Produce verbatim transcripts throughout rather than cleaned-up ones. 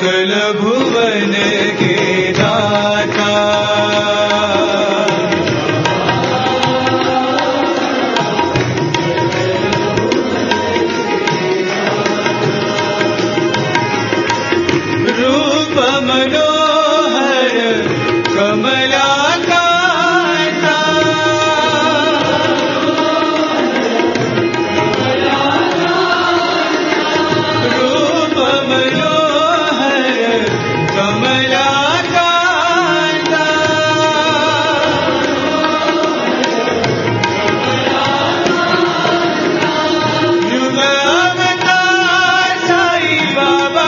सकल भुवन के दाता रूप मनोहर कमलाकांता रूप मनोहर कमलाकांता युग अवतार साई बाबा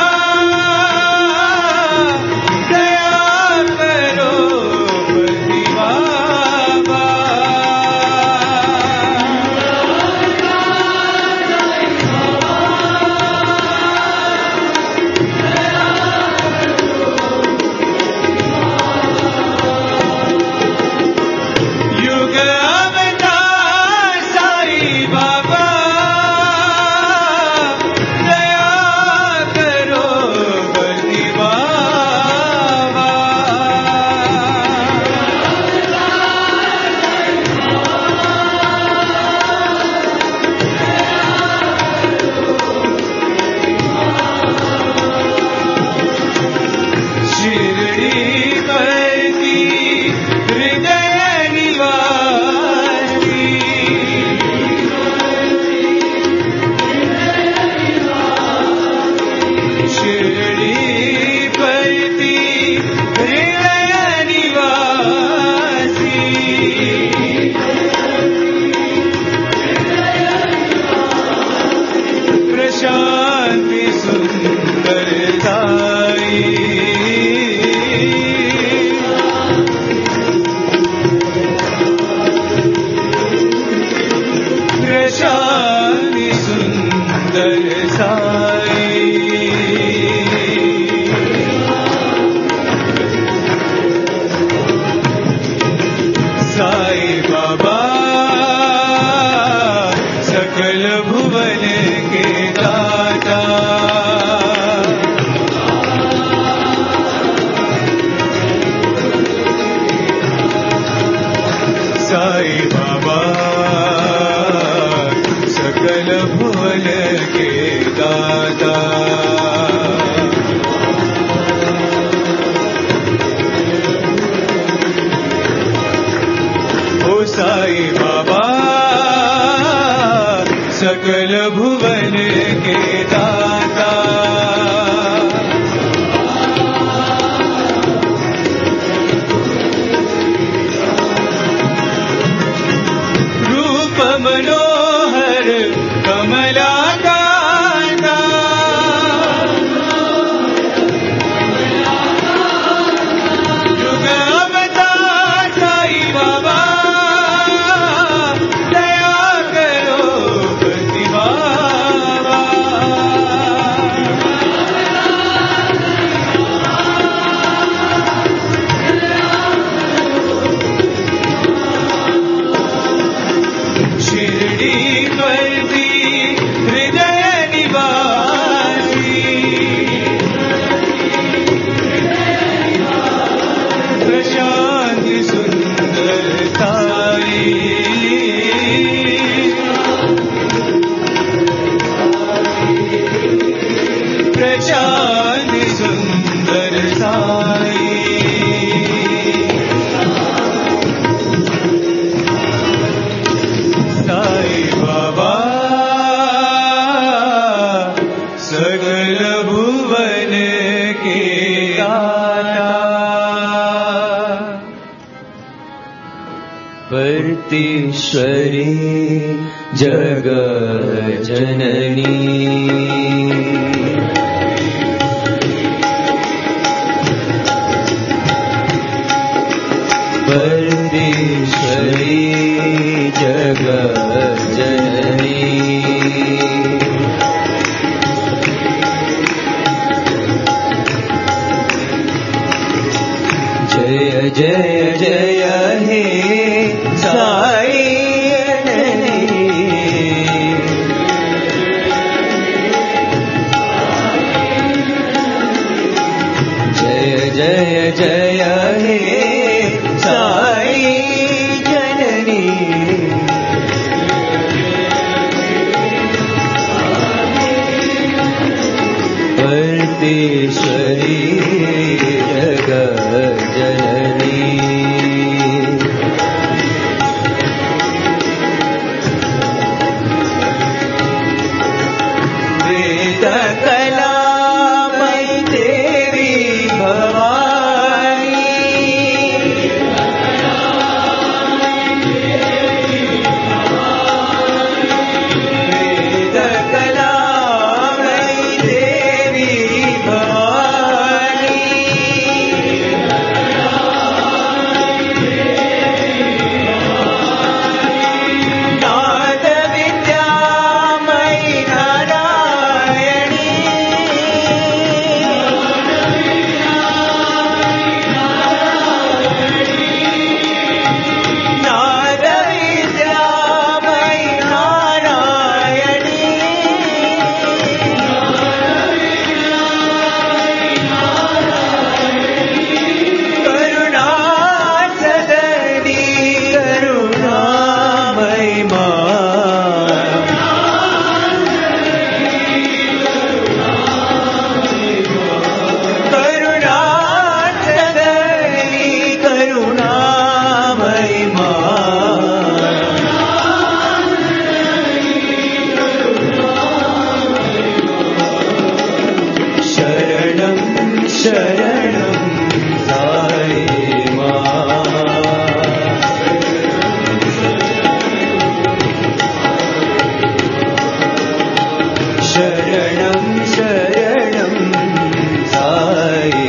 सकल भुवन के दाता रूप मनोहर कमलाकांता युग अवतार साई बाबा परतीश्वरी जग जननी परतीश्वरी जग जननी जय जय जय हे साई भर्तेश्वरी जगज्जननी वेदकलामयि देवी भवानी वेदकलामयि देवी भवानी नादविद्यामयि नारायणी नादविद्यामयि नारायणी करुणासदनी करुणामयि मां करुणासदनी करुणामयि मां शरणं शरणं साई मां शरणं शरणं साई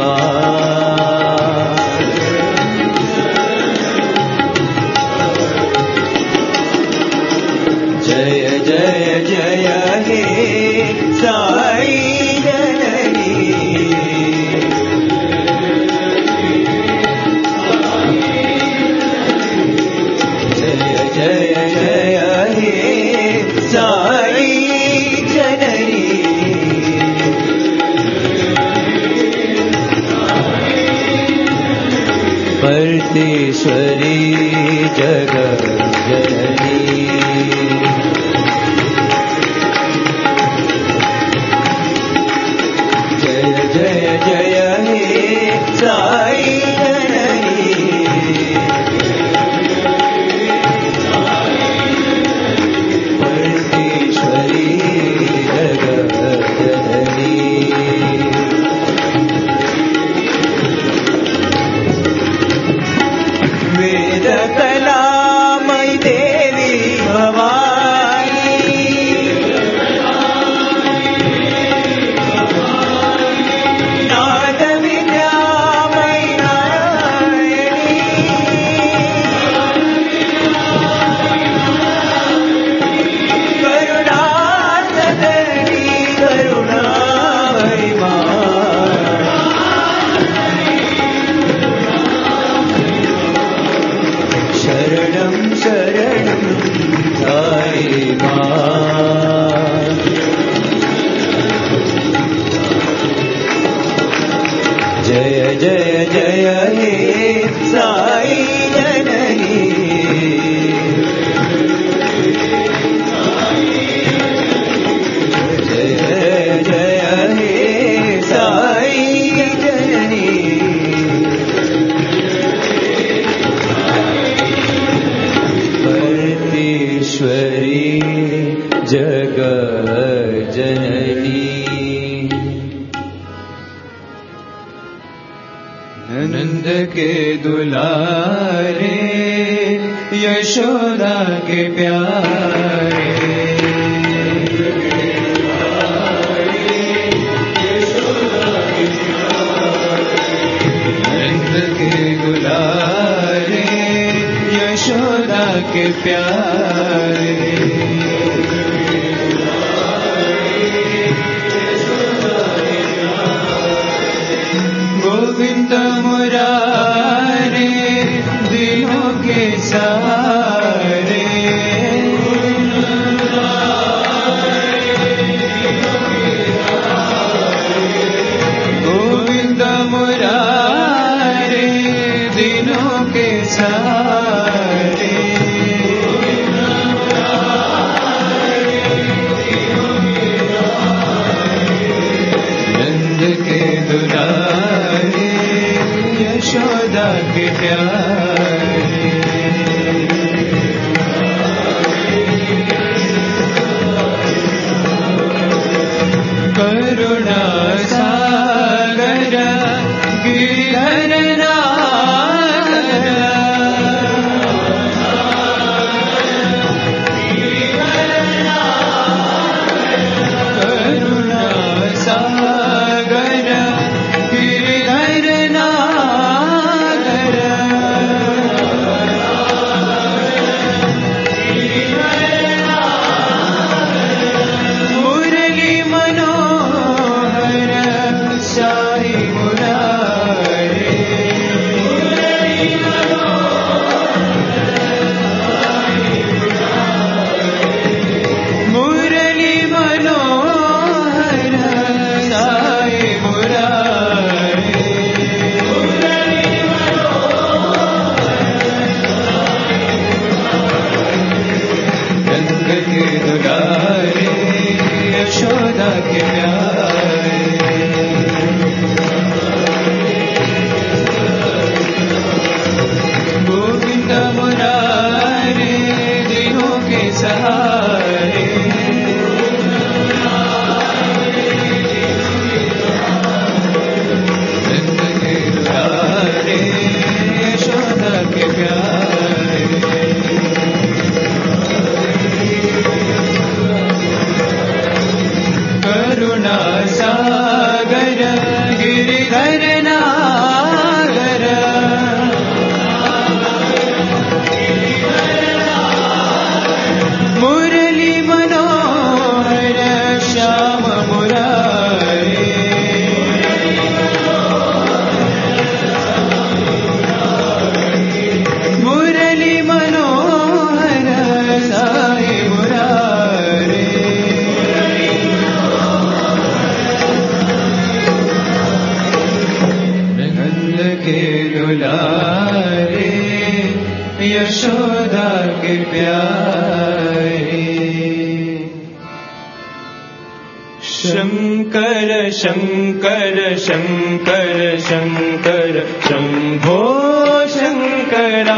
मां जय जय जय हे साई जननी जय जय जय हे साई जननी भर्तेश्वरी जगज्जननी जय जय जय हे साई जननी भर्तेश्वरी जगज्जननी वेदकलामयि देवी भवानी नादविद्यामयि नारायणी करुणासदनी करुणामयि मां शरणं शरणं साई मां जय जय जय हे साई जननी जय जय हे साई जननी भर्तेश्वरी जगज्जननी नंद के दुलारे यशोदा के प्यारे नंद के दुलारे यशोदा के प्यारे गोविंद मुरारे दिनों के सारे गोविंद मुरारे दिनों के सारे नंद करुणा सागर गिरिधर नागर करुणा सागर गिरिधर नागर मुरली मनोहर साई मुरारे मुरली मनोहर साई मुरारे रंग के दुलारे यशोदा के प्यारे गोविंद मुरारे दिनों के सहारे रंग के दुलारे यशोदा के प्यारे करुणा सागर गिरिधर नागर मुरली मनोहर श्याम मुरारे मुरली मनोहर साई मुरारे नंद के दुलारे यशोदा के प्यारे शंकर शंकर शंकर शंकर शंभो शंकरा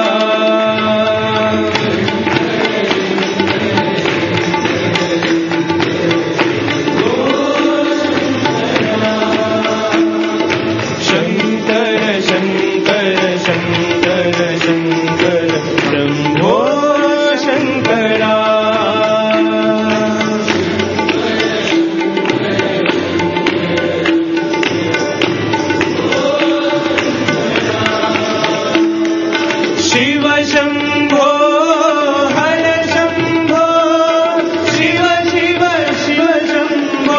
शंकर शंकर शंकर शंकर शंभो शंकरा शिव शंभो हर शंभो शिव शिव शिव शंभो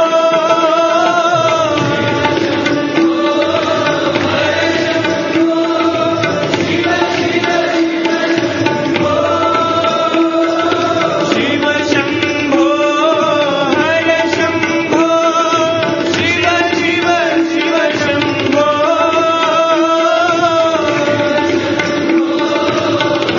शिव शंभो हर शंभो शिव शिव शिव शंभो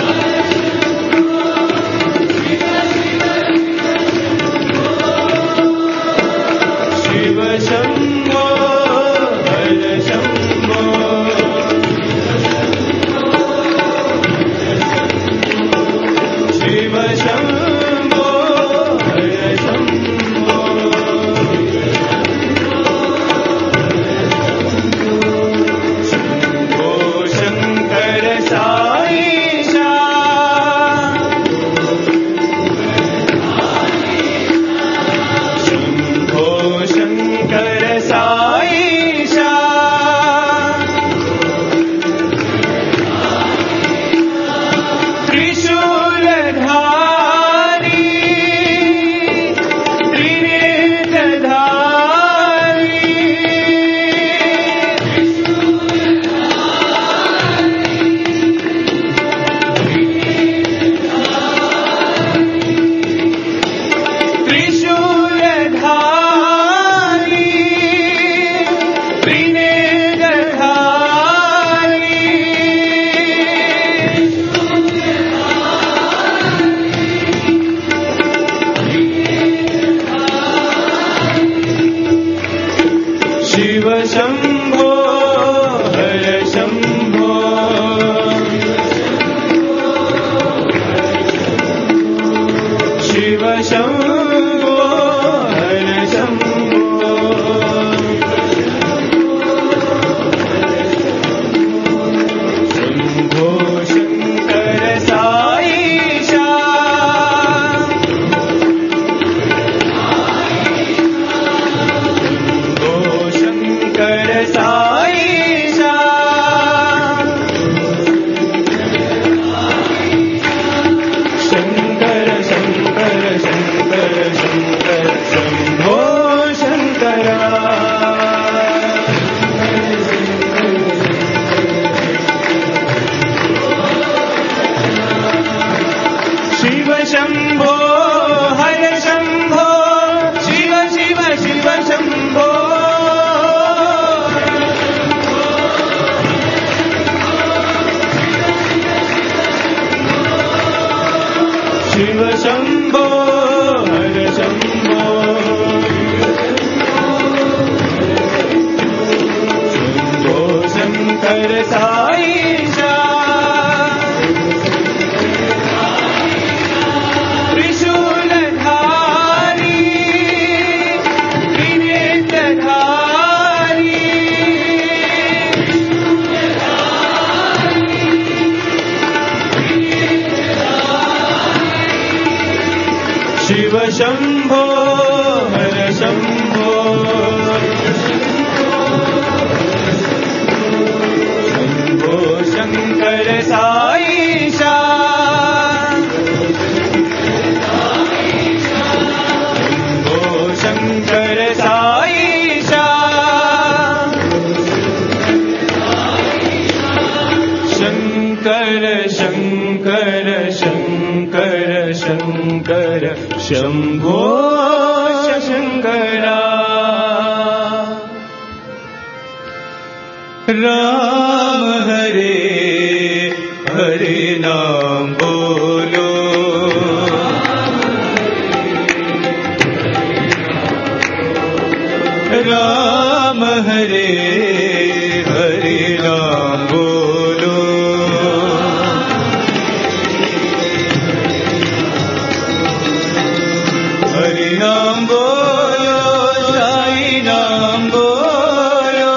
शम्भो हर शम्भो शम्भो शङ्कर साईशा शम्भो शङ्कर साईशा शङ्कर शङ्कर शङ्कर शङ्कर शम्भो शङ्करा शिव शम्भो हर शम्भो शिव शिव शिव शम्भो शिव शम्भो हर शम्भो शम्भो शङ्कर साईशा त्रिशूलधारी त्रिनेत्रधारी शिव शम्भो हर शम्भो शम्भो शङ्कर साईशा शम्भो शङ्कर साईशा शङ्कर शङ्कर शङ्कर शङ्कर शम्भो शङ्करा राम हरे हरे नाम बोलो राम हरे हरे नाम बोलो हरि नाम बोलो साई नाम बोलो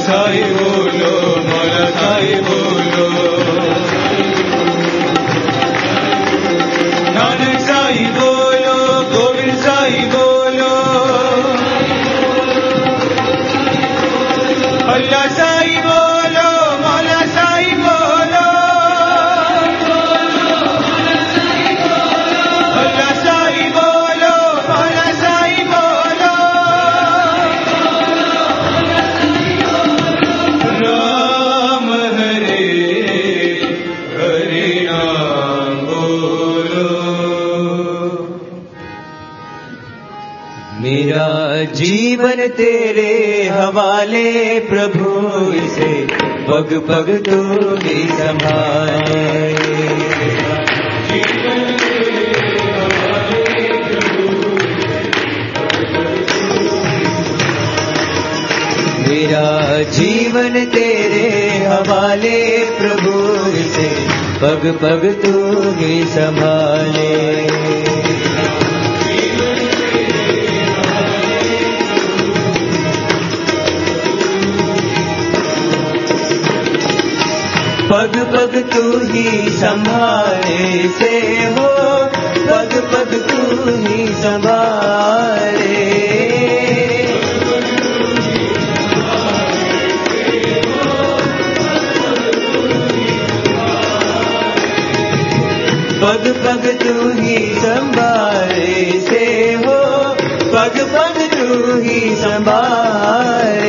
साई बोलो, मौला साई बोलो, नानक साई बोलो, गोविंद साई बोलो, अल्लाह साई बोलो, मौला साई बोलो, अल्लाह साई बोलो, मौला साई बोलो, राम हरे हरे नाम बोलो। मेरा जीवन तेरे हवाले प्रभु, इसे पग पग तू ही संभाले। मेरा जीवन तेरे हवाले प्रभु, इसे पग पग तू ही संभाले। पग पग तू ही संभाले से हो, पग पग तू ही संभाले। पग पग तू ही संभाले से हो, पग पग तू ही संभाले।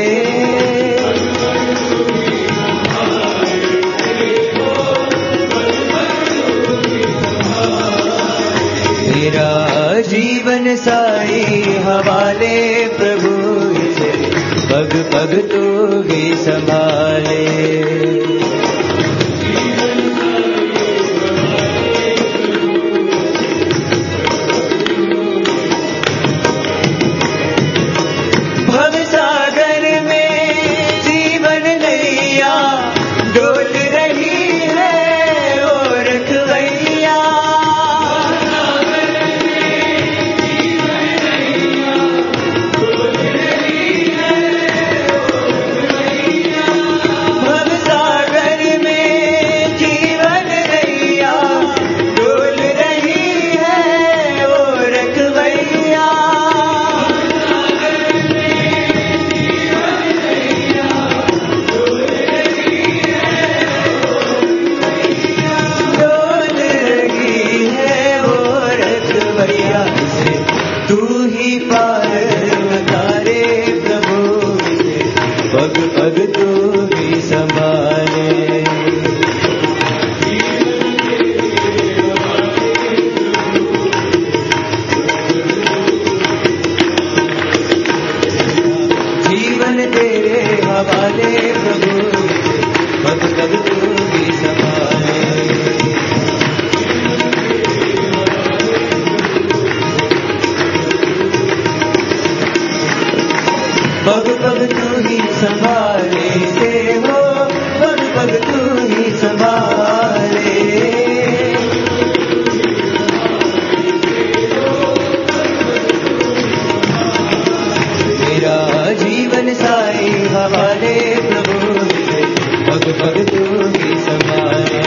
मेरा जीवन साई हवाले प्रभु, इसे पग पग तू ही संभाले। भव सागर में जीवन नैया डोल रही है और रखवैया। पग पग तू ही संभाले। जीवन तेरे हवाले प्रभु, पग पग तू ही संभाले। पग पग तू ही संभाले से हो, पग पग तू ही संभाले। मेरा जीवन साई हवाले प्रभु, पग पग तू ही संभाले।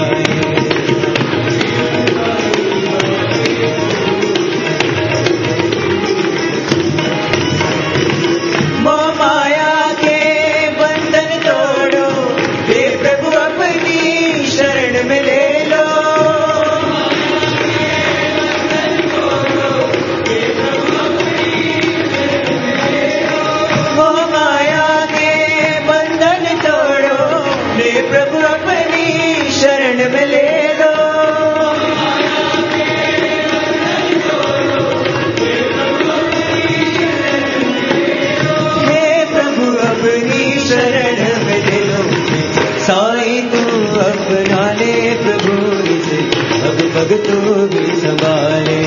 पग तू भी संभाले।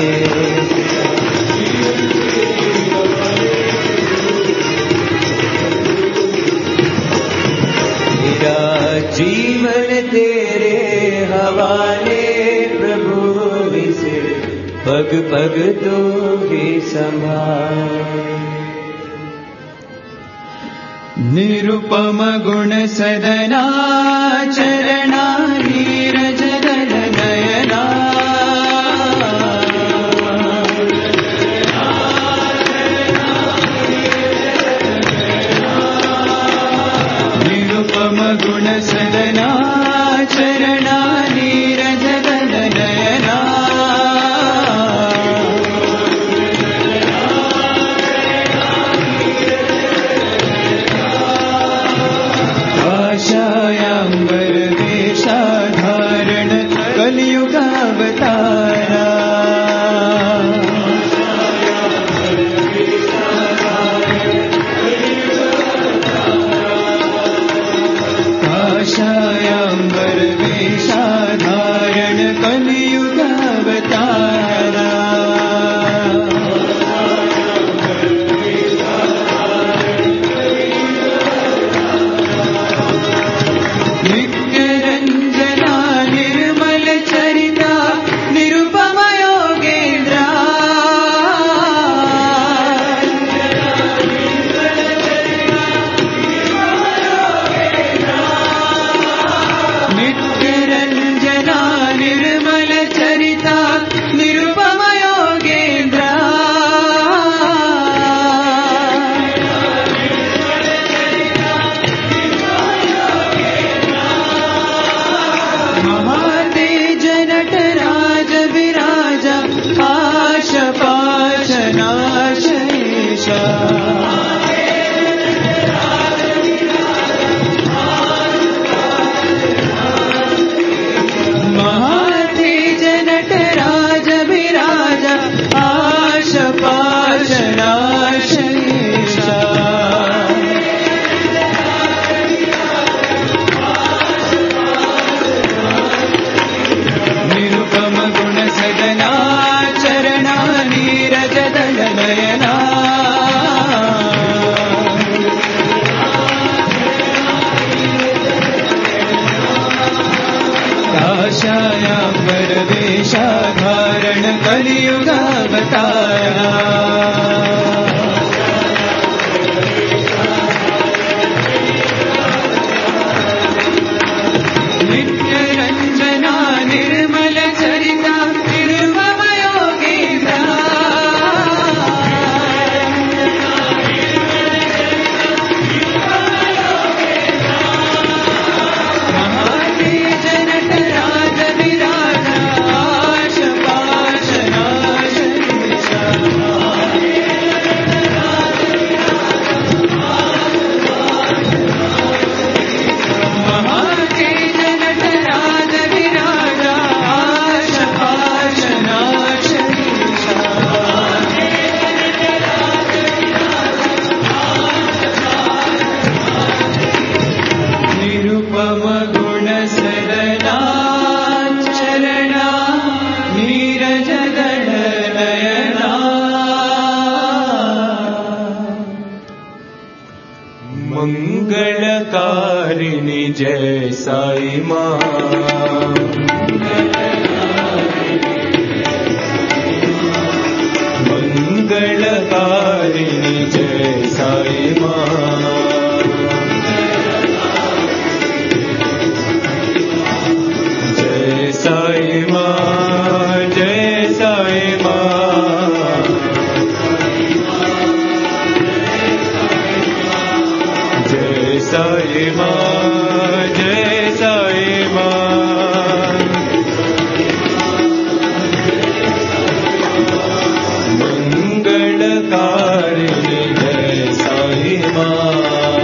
मेरा जीवन तेरे हवाले प्रभु, इसे पग पग तू भी संभाल। निरुपम गुण सदना चरणा नीरज दल नयना निरुपम गुण सदना चरणा नीरज दल नयना आशायांबर वेशाधारण कलियुगावतारा आशायांबर वेशाधारण कलियुगावतारा नित्यरंजना निर्मल चरिता निरुपम योगेन्द्रा नित्यरंजना निर्मल चरिता निरुपम योगेन्द्रा महातेज नटराज विराजा पाश पाश नाशेषा महातेज नटराज विराजा पाश पाश नाशेषा निरुपम गुण सदना चरणा नीरज दल नयना काशायांबर वेशाधारण कलियुगावतारा नित्यरंजना निर्मल चरिता निरुपम योगेन्द्रा महातेज नटराज विराजा पाश पाश नाशेषा महातेज नटराज विराजा पाश पाश नाशेषा निरुपम गुण सदना चरणा नीरज दल नयना मंगलकारिणी जय साई मां मंगलकारिणी जय साई मां जय साई मां जय साई मां जय साई मां जय साई मां मंगलकारिणी जय साई मां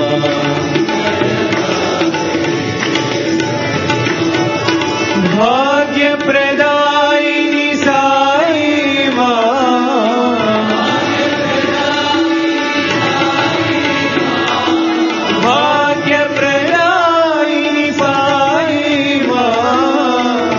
भाग्य प्रदायिनी साई मां भाग्य प्रदायिनी साई मां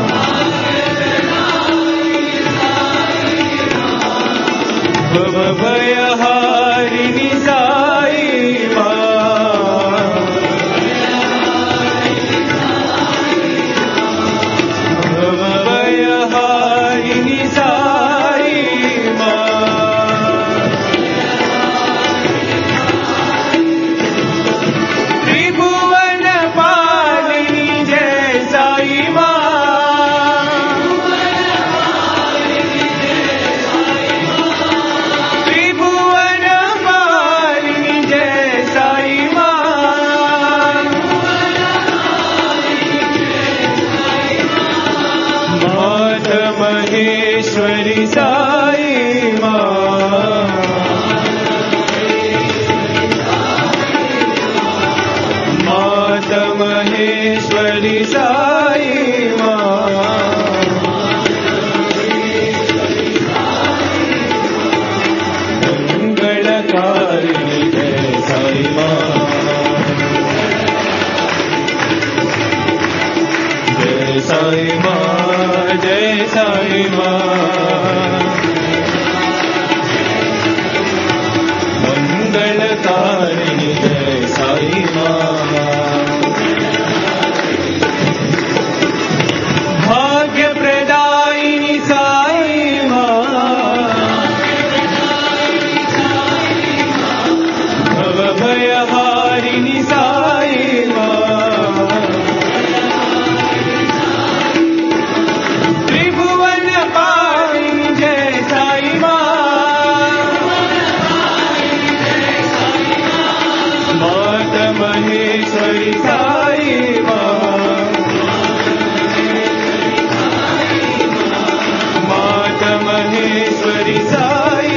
भवभयहारिणी साई मां भवभयहारिणी साई मां भयहारिणि साई मां त्रिभुवन पालिनी जय साई मां माता महेश्वरी साई मां माता महेश्वरी साई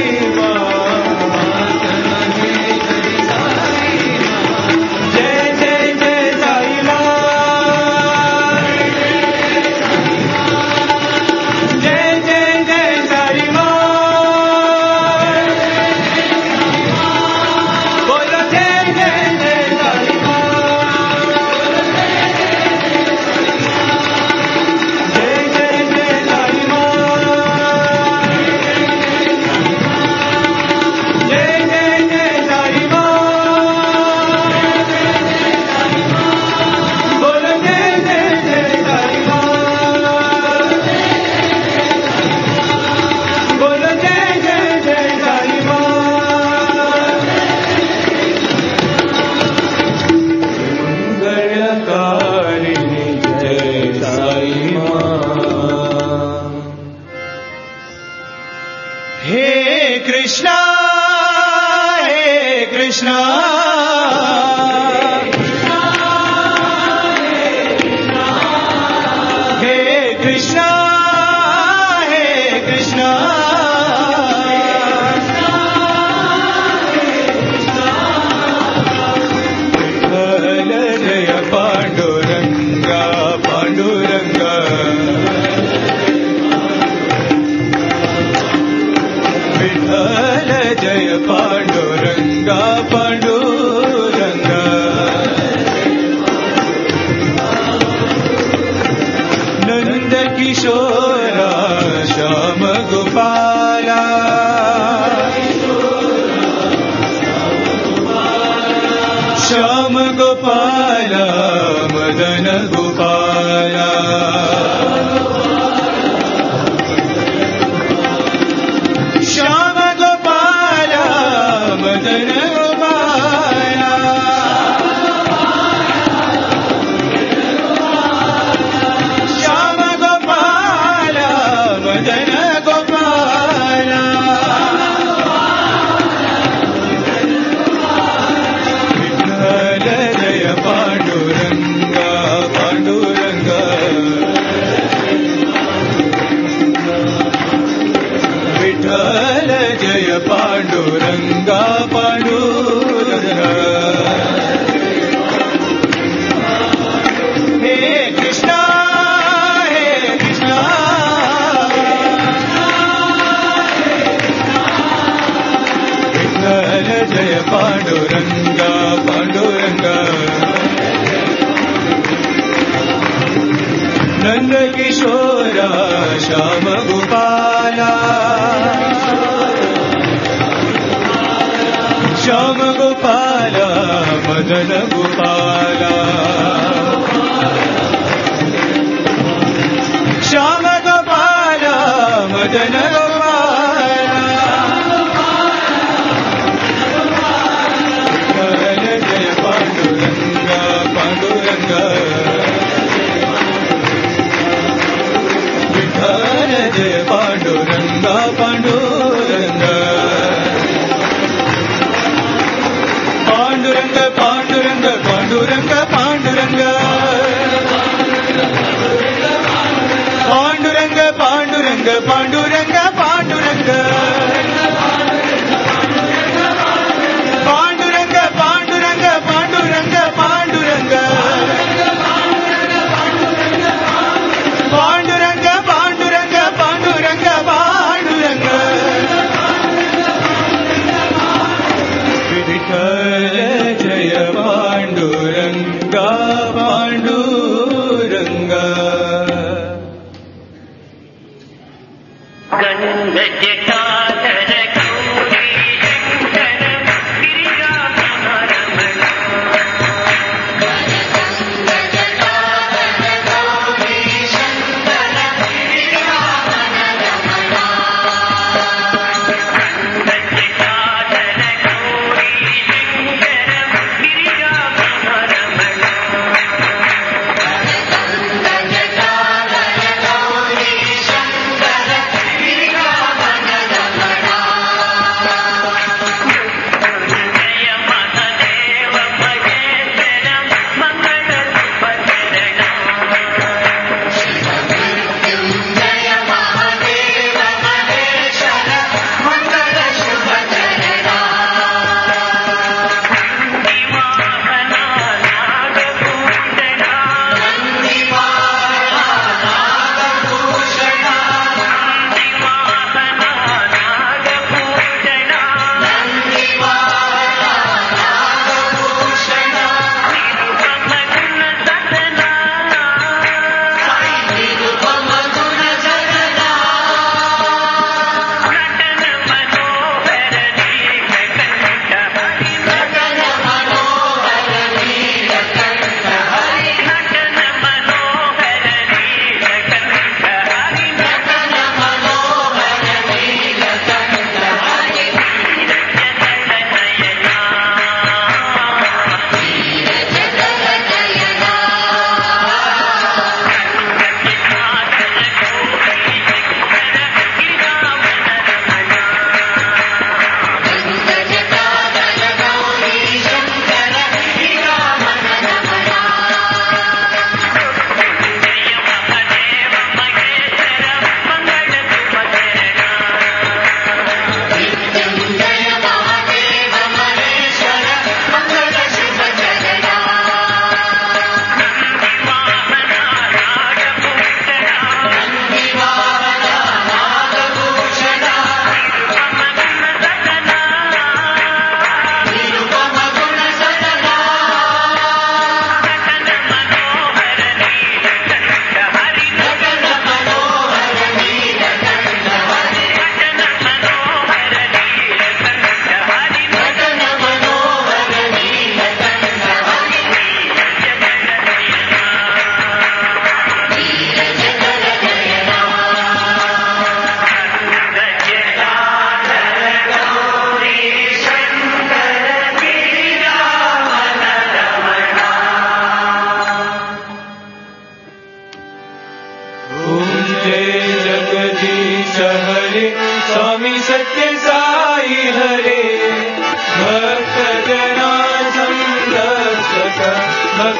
Ganga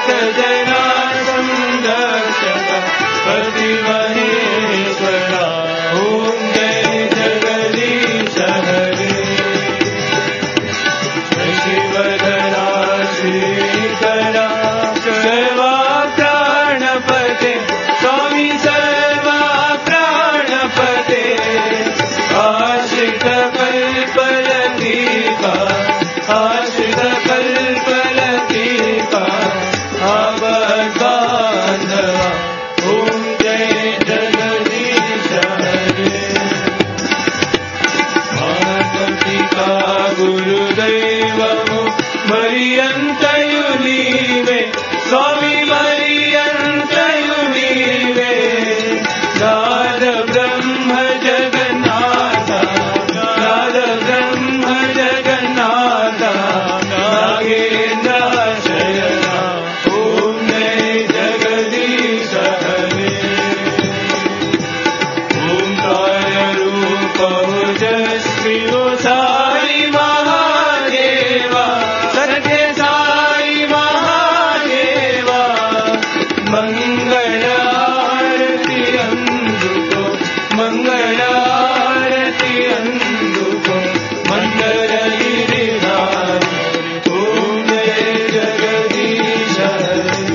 भक्त जना संरक्षक पतिमहेश्वरा ओम जय जगदीश हरे शशिवदना श्रीकरा सर्वा प्राणपते स्वामी सर्वा प्राणपते आश्रित कल्पलतीका आश्रित कल्पलतीका आबद्धान्धवा ओम जय जगदीश हरे माता गुरुदैवमु मरियन्तयु नीवे स्वामी मरियन्तयु नीवे नाद ब्रह्म जगन्नाथ नाद ब्रह्म जगन्नाथ नागेन्द्र शयना ओम जय जगदीश हरे ओंकार रूप ओजस्वी ओ साई महादेवा सत्य साई महादेवा मंगल आरती अंधुको मंगल आरती अंधुको मंगल गिरिधारी ओम जय जगदीश हरे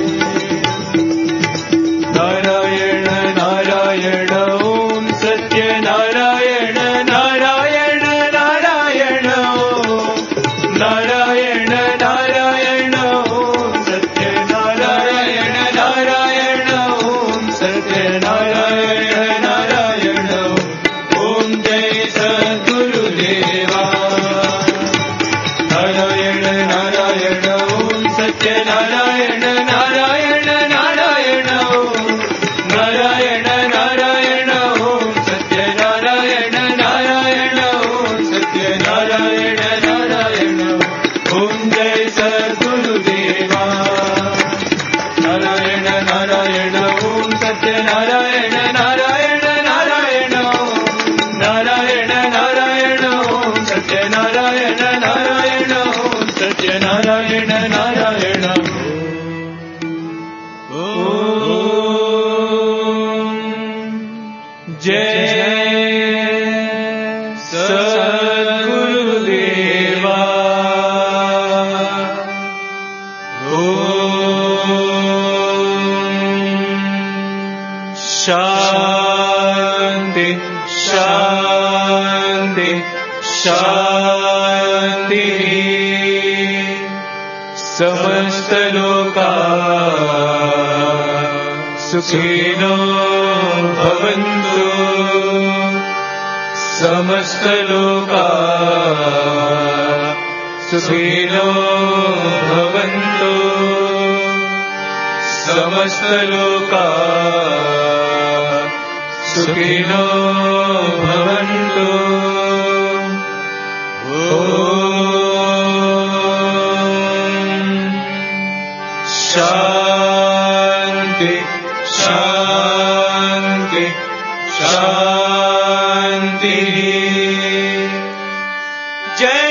नारायण नारायण ओम सत्य नारायण नारायण नारायण ओम नारायण नारायण ओम सत्य नारायण नारायण ओम सत्य नारायण नारायण ओम जय सद्गुरुदेवा नारायण नारायण ओम सत्य नारायण नारायण नारायण ओम नारायण नारायण ओम सत्य नारायण नारायण ओम सत्य नारायण नारायण ओम जय सद्गुरुदेवा नारायण नारायण ओम सत्य नारायण नारायण नारायण ओम नारायण नारायण ओम सत्य नारायण नारायण ओम सत्य नारायण नारायण ओम जय सद्गुरुदेवा ओम शांति शांति शांति समस्त लोका सुखिनो भवन्तु समस्त लोका सुखिनो भवन्तु समस्त लोका सुखिनो भवन्तु ओम शांति शांति शांति जय